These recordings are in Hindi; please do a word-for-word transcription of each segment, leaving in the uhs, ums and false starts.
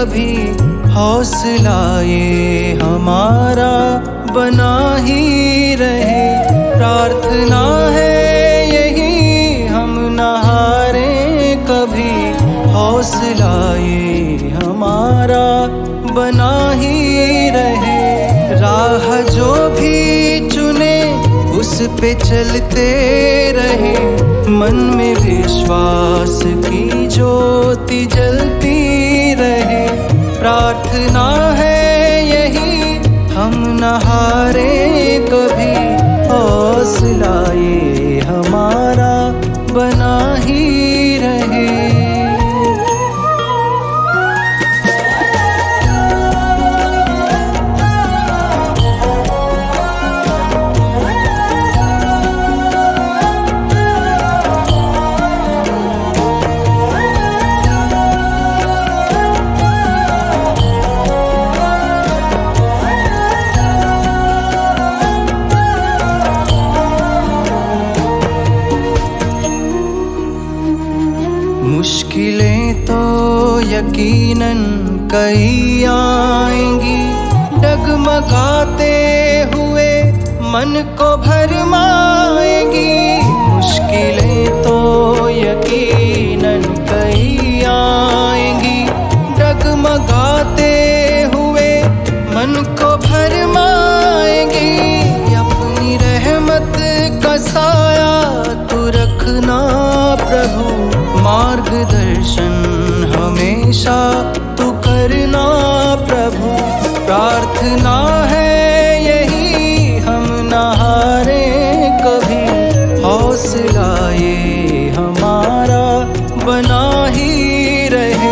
कभी हौसला ये हमारा बना ही रहे। प्रार्थना है यही हम न हारे कभी, हौसला ये हमारा बना ही रहे। राह जो भी चुने उस पे चलते रहे, मन में विश्वास की ज्योति जलती रहे। प्रार्थना है यही हम न हारे कभी, हौसला ये हमारा बना ही रहे। मुश्किलें तो यकीनन कई आएंगी, डगमगाते हुए मन को भरमाएंगी। मुश्किलें तो यकीनन कई आएंगी, डगमगाते हुए मन को भरमाएंगी। अपनी रहमत का साया तू रखना प्रभु, मार्गदर्शन हमेशा तू करना प्रभु। प्रार्थना है यही हम न हारे कभी, हौसला ये हमारा बना ही रहे।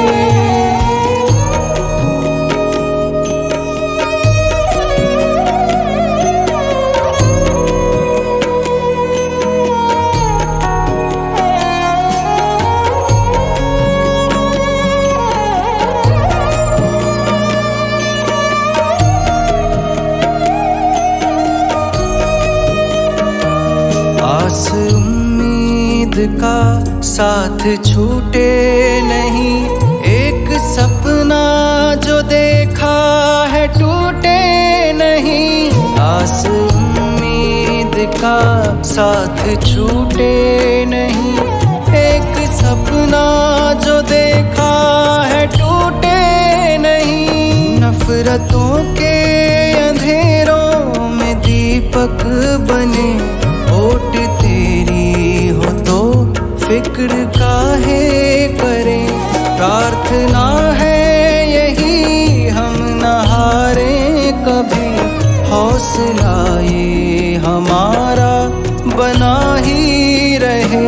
आस उम्मीद का साथ छूटे नहीं, एक सपना जो देखा है टूटे नहीं। आस उम्मीद का साथ छूटे नहीं, एक सपना जो देखा है टूटे नहीं। नफरतों के अंधेरों में दीपक बने, होठ तेरी हो तो फिक्र काहे करें। प्रार्थना है यही हम न हारे कभी, हौसला ये हमारा बना ही रहे।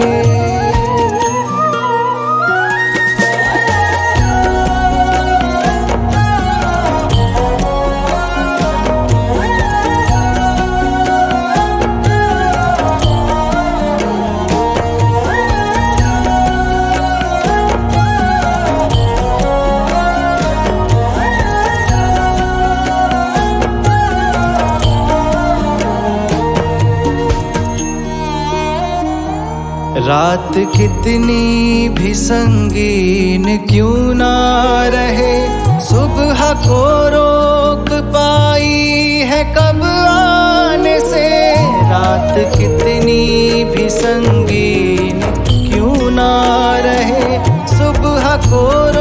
रात कितनी भी संगीन क्यों ना रहे, सुबह को रोक पाई है कब आने से। रात कितनी भी संगीन क्यों ना रहे, सुबह को